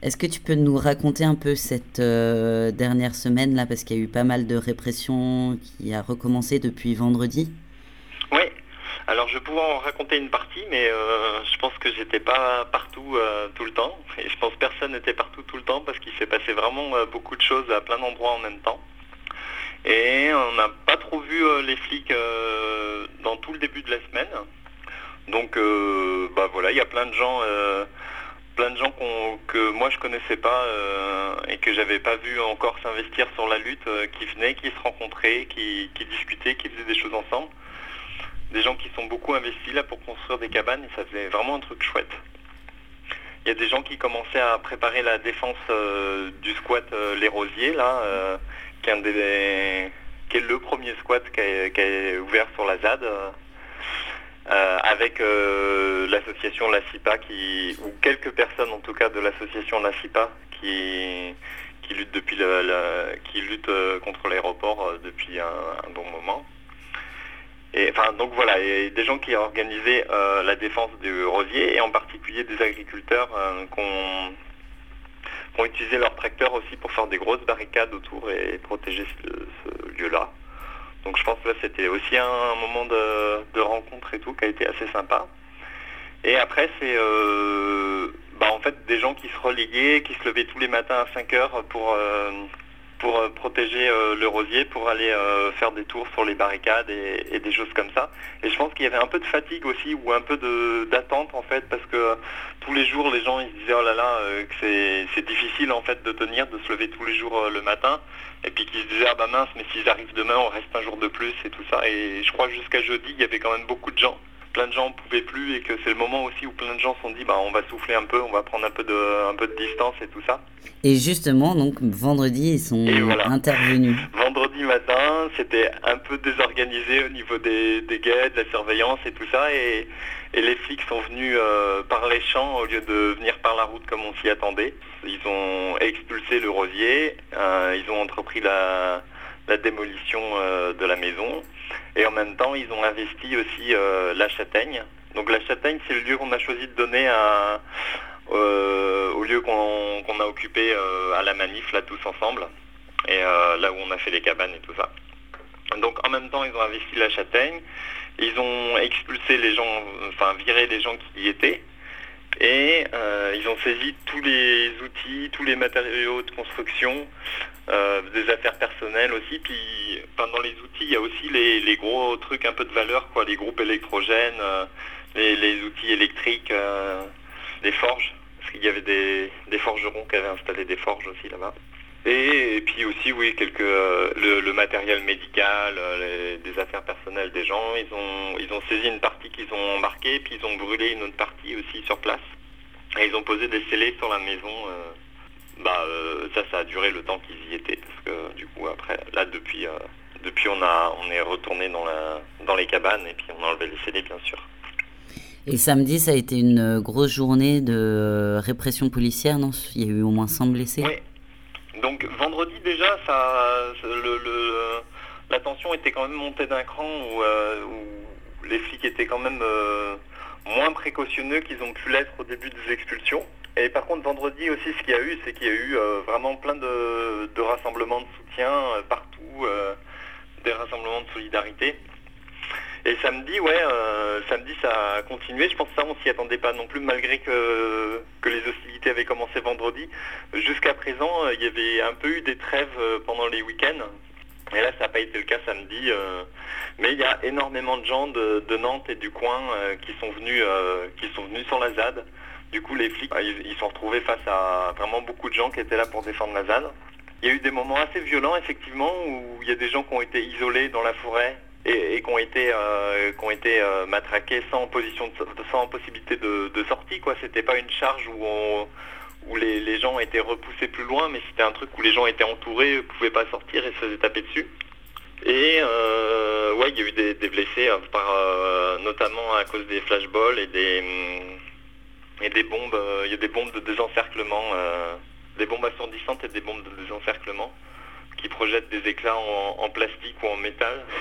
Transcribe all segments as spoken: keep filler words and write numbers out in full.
Est-ce que tu peux nous raconter un peu cette euh, dernière semaine là, parce qu'il y a eu pas mal de répression qui a recommencé depuis vendredi? Oui, alors je vais pouvoir en raconter une partie, mais euh, je pense que j'étais pas partout euh, tout le temps. Et je pense que personne n'était partout tout le temps parce qu'il s'est passé vraiment euh, beaucoup de choses à plein d'endroits en même temps. Et on n'a pas trop vu euh, les flics euh, dans tout le début de la semaine. Donc euh, bah voilà, il y a plein de gens, euh, plein de gens qu'on- que moi je connaissais pas euh, et que j'avais pas vu encore s'investir sur la lutte, euh, qui venaient, qui se rencontraient, qui, qui discutaient, qui faisaient des choses ensemble. Des gens qui sont beaucoup investis là pour construire des cabanes et ça faisait vraiment un truc chouette. Il y a des gens qui commençaient à préparer la défense euh, du squat euh, Les Rosiers là, euh, qui, est un des, qui est le premier squat qui a, qui a ouvert sur la Z A D, euh, euh, avec euh, l'association La CIPA qui, ou quelques personnes en tout cas de l'association La CIPA qui, qui lutte depuis le, le- qui lutte euh, contre l'aéroport euh, depuis un, un bon moment. Et, enfin, donc voilà, et des gens qui ont organisé euh, la défense du rosier et en particulier des agriculteurs euh, qui ont, qui ont utilisé leurs tracteurs aussi pour faire des grosses barricades autour et protéger ce, ce lieu-là. Donc je pense que là c'était aussi un moment de, de rencontre et tout qui a été assez sympa. Et après c'est euh, bah, en fait des gens qui se relayaient, qui se levaient tous les matins à cinq heures pour... Euh, pour euh, protéger euh, le rosier, pour aller euh, faire des tours sur les barricades et, et des choses comme ça. Et je pense qu'il y avait un peu de fatigue aussi, ou un peu de, d'attente en fait, parce que euh, tous les jours les gens ils se disaient oh là là, euh, que c'est, c'est difficile en fait de tenir, de se lever tous les jours euh, le matin, et puis qu'ils se disaient ah bah mince, mais s'ils arrivent demain on reste un jour de plus et tout ça. Et je crois que jusqu'à jeudi il y avait quand même beaucoup de gens. Plein de gens ne pouvaient plus et que c'est le moment aussi où plein de gens se sont dit bah on va souffler un peu, on va prendre un peu de, un peu de distance et tout ça. Et justement, donc vendredi, ils Et sont voilà. intervenus. Vendredi matin, c'était un peu désorganisé au niveau des, des guets, de la surveillance et tout ça. Et, et les flics sont venus euh, par les champs au lieu de venir par la route comme on s'y attendait. Ils ont expulsé le rosier, euh, ils ont entrepris la, la démolition euh, de la maison. Et en même temps, ils ont investi aussi euh, la châtaigne. Donc la châtaigne, c'est le lieu qu'on a choisi de donner à... Euh, au lieu qu'on, qu'on a occupé euh, à la manif là tous ensemble et euh, là où on a fait les cabanes et tout ça. Donc en même temps ils ont investi la châtaigne, ils ont expulsé les gens, enfin viré les gens qui y étaient et euh, ils ont saisi tous les outils, tous les matériaux de construction, euh, des affaires personnelles aussi. Puis pendant les outils il y a aussi les, les gros trucs un peu de valeur quoi, les groupes électrogènes, euh, les, les outils électriques. Euh, des forges, parce qu'il y avait des, des forgerons qui avaient installé des forges aussi là-bas. Et, et puis aussi, oui, quelques, euh, le, le matériel médical, euh, les, des affaires personnelles des gens. Ils ont, ils ont saisi une partie qu'ils ont embarquée, puis ils ont brûlé une autre partie aussi sur place. Et ils ont posé des scellés sur la maison. Euh, bah, euh, ça, ça a duré le temps qu'ils y étaient, parce que du coup, après, là, depuis, euh, depuis on, a, on est retourné dans, la, dans les cabanes, et puis on a enlevé les scellés, bien sûr. Et samedi, ça a été une grosse journée de répression policière, non? Il y a eu au moins cent blessés. Oui. Donc vendredi déjà, ça, le, le, la tension était quand même montée d'un cran où, euh, où les flics étaient quand même euh, moins précautionneux qu'ils ont pu l'être au début des expulsions. Et par contre vendredi aussi, ce qu'il y a eu, c'est qu'il y a eu euh, vraiment plein de, de rassemblements de soutien euh, partout, euh, des rassemblements de solidarité. Et samedi, ouais, euh, samedi ça a continué. Je pense que ça, on s'y attendait pas non plus, malgré que, que les hostilités avaient commencé vendredi. Jusqu'à présent, il y avait un peu eu des trêves pendant les week-ends. Et là, ça n'a pas été le cas samedi. Euh, mais il y a énormément de gens de, de Nantes et du coin euh, qui sont venus, euh, qui sont venus sur la Z A D. Du coup, les flics, ils, ils sont retrouvés face à vraiment beaucoup de gens qui étaient là pour défendre la Z A D. Il y a eu des moments assez violents, effectivement, où il y a des gens qui ont été isolés dans la forêt. Et, et qui ont été, euh, qui ont été euh, matraqués sans position, de, sans possibilité de, de sortie, quoi. C'était pas une charge où, on, où les, les gens étaient repoussés plus loin, mais c'était un truc où les gens étaient entourés, ne pouvaient pas sortir et se faisaient taper dessus. Et euh, ouais, il y a eu des, des blessés, euh, par, euh, notamment à cause des flashballs et des et des bombes. Il euh, y a des bombes de désencerclement, euh, des bombes assourdissantes et des bombes de désencerclement qui projettent des éclats en, en plastique ou en métal.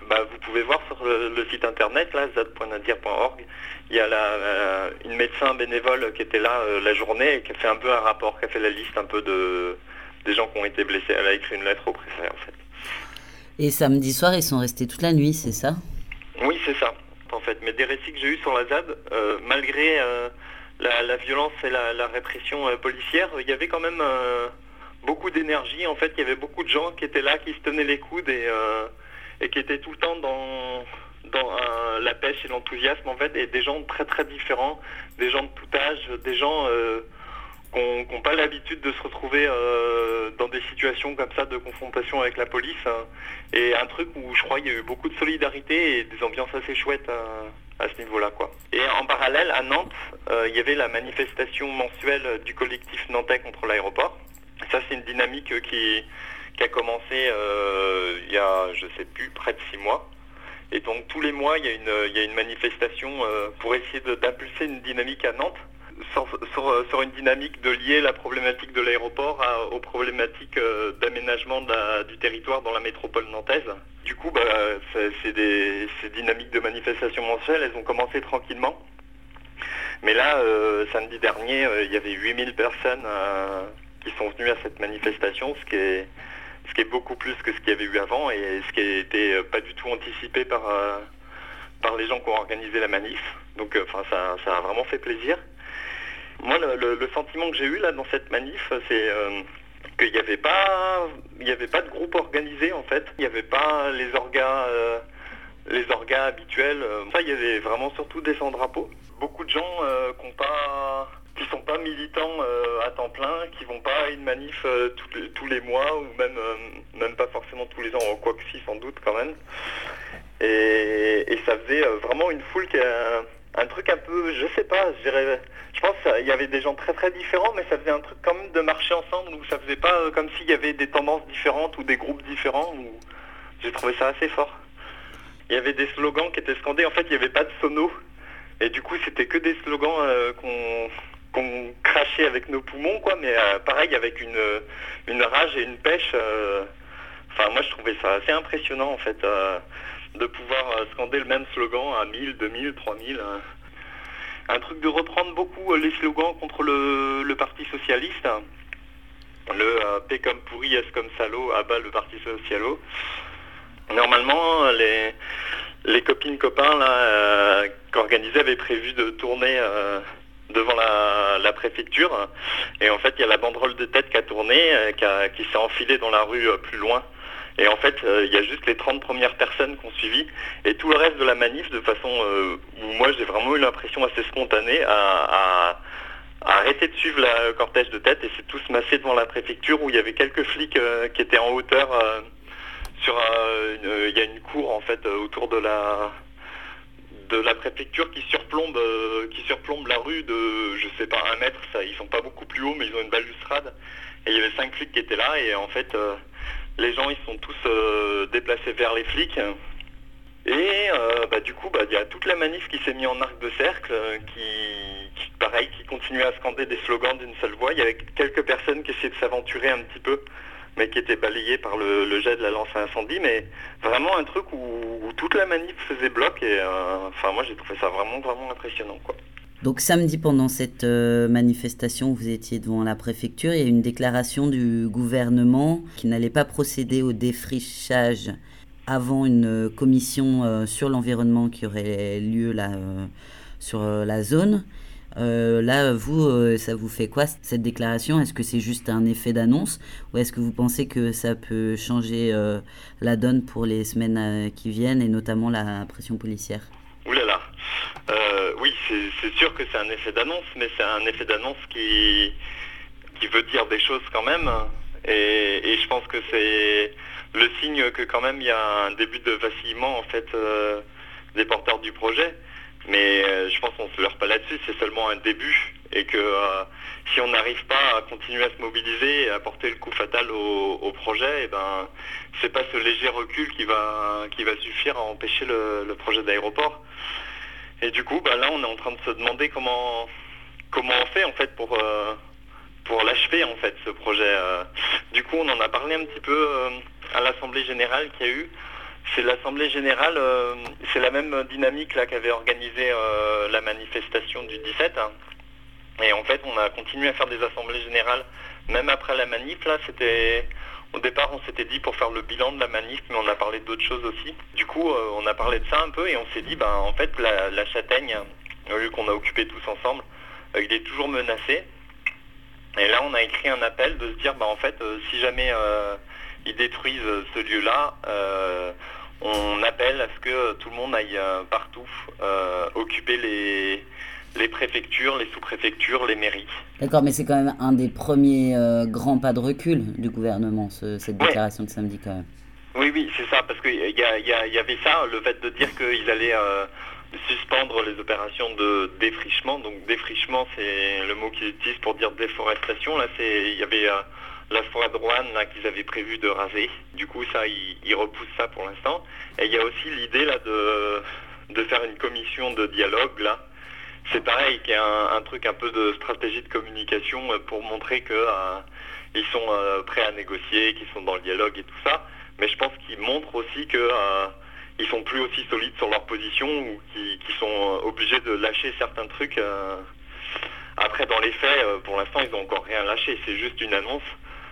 bah, vous pouvez voir sur le, le site internet, là, zad point nadir point org, il y a la, la, une médecin bénévole qui était là euh, la journée et qui a fait un peu un rapport, qui a fait la liste un peu de, des gens qui ont été blessés. Elle a écrit une lettre au préfet, en fait. Et samedi soir, ils sont restés toute la nuit, c'est ça? Oui, c'est ça, en fait. Mais des récits que j'ai eus sur la Z A D, euh, malgré euh, la, la violence et la, la répression euh, policière, il y avait quand même euh, beaucoup d'énergie. En fait, il y avait beaucoup de gens qui étaient là, qui se tenaient les coudes et, euh, et qui étaient tout le temps dans, dans euh, la pêche et l'enthousiasme, en fait, et des gens très très différents, des gens de tout âge, des gens euh, qui n'ont pas l'habitude de se retrouver euh, dans des situations comme ça de confrontation avec la police, hein. Et un truc où je crois qu'il y a eu beaucoup de solidarité et des ambiances assez chouettes à, à ce niveau-là, quoi. Et en parallèle, à Nantes, euh, il y avait la manifestation mensuelle du collectif nantais contre l'aéroport. Ça, c'est une dynamique qui, qui a commencé euh, il y a, je sais plus, près de six mois. Et donc tous les mois, il y a une, il y a une manifestation euh, pour essayer de, d'impulser une dynamique à Nantes. Sur, sur, sur une dynamique de lier la problématique de l'aéroport à, aux problématiques euh, d'aménagement de la, du territoire dans la métropole nantaise. Du coup, bah, c'est, c'est des, ces dynamiques de manifestation mensuelle, elles ont commencé tranquillement. Mais là, euh, samedi dernier, euh, il y avait huit mille personnes euh, qui sont venues à cette manifestation, ce qui est, ce qui est beaucoup plus que ce qu'il y avait eu avant et ce qui n'était pas du tout anticipé par, euh, par les gens qui ont organisé la manif. Donc, euh, enfin, ça, ça a vraiment fait plaisir. Moi, le, le, le sentiment que j'ai eu là dans cette manif, c'est euh, qu'il n'y avait pas, il n'y avait pas de groupe organisé en fait. Il n'y avait pas les orgas, euh, les orgas habituels. Enfin, il y avait vraiment surtout des sans-drapeaux. Beaucoup de gens euh, qui ont pas, qui sont pas militants euh, à temps plein, qui vont pas à une manif euh, tous, les, tous les mois ou même, euh, même pas forcément tous les ans, quoique si sans doute quand même. Et, et ça faisait euh, vraiment une foule qui a un truc un peu, je sais pas, je dirais, je pense qu'il y avait des gens très très différents, mais ça faisait un truc quand même de marcher ensemble, où ça faisait pas euh, comme s'il y avait des tendances différentes ou des groupes différents, où j'ai trouvé ça assez fort. Il y avait des slogans qui étaient scandés, en fait il n'y avait pas de sonos, et du coup c'était que des slogans euh, qu'on, qu'on crachait avec nos poumons, quoi, mais euh, pareil avec une, une rage et une pêche, euh, enfin moi je trouvais ça assez impressionnant en fait. Euh, de pouvoir euh, scander le même slogan à mille, deux mille, trois mille. Euh. Un truc de reprendre beaucoup euh, les slogans contre le, le Parti Socialiste. Le euh, P comme pourri, S comme salaud, abat le Parti Socialo. Normalement, les, les copines copains là, euh, qu'organisaient avaient prévu de tourner euh, devant la, la préfecture. Et en fait, il y a la banderole de tête qui a tourné, euh, qui, a, qui s'est enfilée dans la rue euh, plus loin. Et en fait, euh, il y a juste les trente premières personnes qui ont suivi. Et tout le reste de la manif, de façon euh, où moi j'ai vraiment eu l'impression assez spontanée, à, à, à arrêter de suivre le cortège de tête et s'est tous massés devant la préfecture où il y avait quelques flics euh, qui étaient en hauteur. Euh, sur, euh, une, il y a une cour en fait autour de la, de la préfecture qui surplombe, euh, qui surplombe la rue de, je sais pas, un mètre. Ça, ils sont pas beaucoup plus hauts, mais ils ont une balustrade. Et il y avait cinq flics qui étaient là et en fait... Euh, les gens ils sont tous euh, déplacés vers les flics et euh, bah, du coup bah, y a toute la manif qui s'est mise en arc de cercle, euh, qui, qui pareil qui continuait à scander des slogans d'une seule voix. Il y avait quelques personnes qui essayaient de s'aventurer un petit peu mais qui étaient balayées par le, le jet de la lance à incendie, mais vraiment un truc où, où toute la manif faisait bloc et euh, enfin moi j'ai trouvé ça vraiment vraiment impressionnant quoi. Donc samedi, pendant cette euh, manifestation, vous étiez devant la préfecture, il y a une déclaration du gouvernement qui n'allait pas procéder au défrichage avant une commission euh, sur l'environnement qui aurait lieu là, euh, sur euh, la zone. Euh, là, vous, euh, ça vous fait quoi cette déclaration? Est-ce que c'est juste un effet d'annonce ou est-ce que vous pensez que ça peut changer euh, la donne pour les semaines euh, qui viennent et notamment la pression policière? Ouh là là. Euh, oui, c'est, c'est sûr que c'est un effet d'annonce, mais c'est un effet d'annonce qui, qui veut dire des choses quand même. Et, et je pense que c'est le signe que quand même il y a un début de vacillement en fait euh, des porteurs du projet. Mais euh, je pense qu'on ne se leurre pas là-dessus, c'est seulement un début. Et que euh, si on n'arrive pas à continuer à se mobiliser et à porter le coup fatal au, au projet, et ben c'est pas ce léger recul qui va, qui va suffire à empêcher le, le projet d'aéroport. Et du coup, bah là, on est en train de se demander comment comment on fait en fait pour euh, pour l'achever en fait ce projet. Euh. Du coup, on en a parlé un petit peu euh, à l'Assemblée générale qu'il y a eu. C'est l'Assemblée Générale, euh, c'est la même dynamique là qu'avait organisé euh, la manifestation du dix-sept. Hein. Et en fait, on a continué à faire des assemblées générales, même après la manif. Là, c'était au départ, on s'était dit pour faire le bilan de la manif, mais on a parlé d'autres choses aussi. Du coup, euh, on a parlé de ça un peu et on s'est dit, ben en fait, la, la châtaigne, au lieu qu'on a occupé tous ensemble, euh, il est toujours menacé. Et là, on a écrit un appel de se dire, ben en fait, euh, si jamais euh, ils détruisent ce lieu-là, euh, on appelle à ce que tout le monde aille euh, partout euh, occuper les, les préfectures, les sous-préfectures, les mairies. D'accord, mais c'est quand même un des premiers euh, grands pas de recul du gouvernement, ce, cette déclaration ouais. de samedi quand même. Oui, oui, c'est ça, parce qu'il y, y, y, y avait ça, le fait de dire qu'ils allaient euh, suspendre les opérations de défrichement. Donc défrichement, c'est le mot qu'ils utilisent pour dire déforestation. Là, c'est il y avait euh, la forêt de Roanne là qu'ils avaient prévu de raser. Du coup, ça, ils, ils repoussent ça pour l'instant. Et il y a aussi l'idée là de de faire une commission de dialogue là. C'est pareil, qu'il y a un, un truc un peu de stratégie de communication pour montrer que euh, ils sont euh, prêts à négocier, qu'ils sont dans le dialogue et tout ça. Mais je pense qu'ils montrent aussi que euh, ils sont plus aussi solides sur leur position ou qu'ils, qu'ils sont obligés de lâcher certains trucs. Euh. Après, dans les faits, euh, pour l'instant, ils n'ont encore rien lâché. C'est juste une annonce.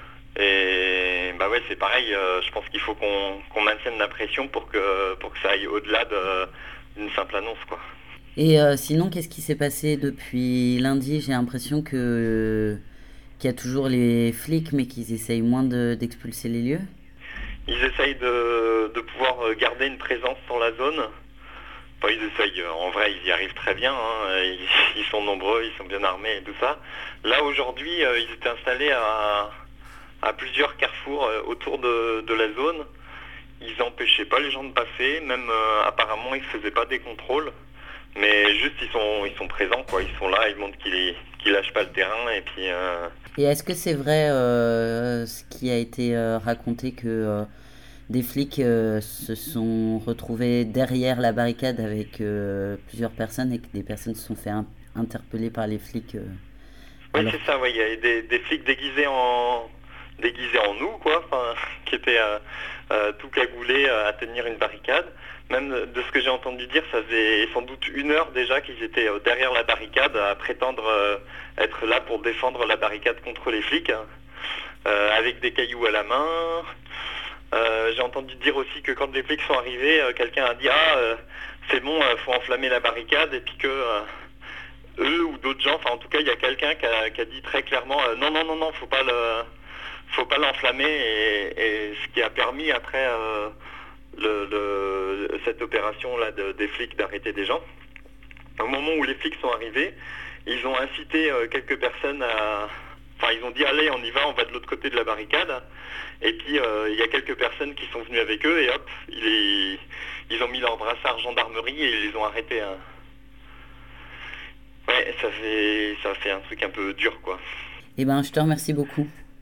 Et bah ouais, c'est pareil. Euh, je pense qu'il faut qu'on, qu'on maintienne la pression pour que pour que ça aille au-delà de, d'une simple annonce, quoi. Et euh, sinon, qu'est-ce qui s'est passé depuis lundi? J'ai l'impression que qu'il y a toujours les flics, mais qu'ils essayent moins de, d'expulser les lieux. Ils essayent de, de pouvoir garder une présence sur la zone. Enfin, ils essayent, en vrai, ils y arrivent très bien. Hein. Ils, ils sont nombreux, ils sont bien armés et tout ça. Là, aujourd'hui, ils étaient installés à, à plusieurs carrefours autour de, de la zone. Ils n'empêchaient pas les gens de passer. Même, euh, apparemment, ils ne faisaient pas des contrôles. Mais juste, ils sont, ils sont présents, quoi. Ils sont là, ils montrent qu'ils qu'ils lâchent pas le terrain. Et puis... Euh... Et est-ce que c'est vrai euh, ce qui a été euh, raconté que euh, des flics euh, se sont retrouvés derrière la barricade avec euh, plusieurs personnes et que des personnes se sont fait in- interpeller par les flics euh, Oui, alors... c'est ça, ouais. Il y a des, des flics déguisés en, déguisés en nous, quoi, enfin, qui étaient euh, euh, tout cagoulés euh, à tenir une barricade. Même de ce que j'ai entendu dire, ça faisait sans doute une heure déjà qu'ils étaient euh, derrière la barricade à prétendre euh, être là pour défendre la barricade contre les flics, hein, euh, avec des cailloux à la main. Euh, j'ai entendu dire aussi que quand les flics sont arrivés, euh, quelqu'un a dit « Ah, euh, c'est bon, euh, faut enflammer la barricade » et puis que euh, eux ou d'autres gens, enfin en tout cas il y a quelqu'un qui a, qui a dit très clairement euh, « Non, non, non, non, faut pas le, faut pas l'enflammer » et, et ce qui a permis après euh, le, le, cette opération-là de, des flics d'arrêter des gens. Au moment où les flics sont arrivés, ils ont incité euh, quelques personnes à... Enfin, ils ont dit, allez, on y va, on va de l'autre côté de la barricade. Et puis, euh, il y a quelques personnes qui sont venues avec eux et hop, ils, ils ont mis leur brassard gendarmerie et ils les ont arrêtés. Hein. Ouais, ça fait, ça fait un truc un peu dur, quoi. Eh ben, je te remercie beaucoup.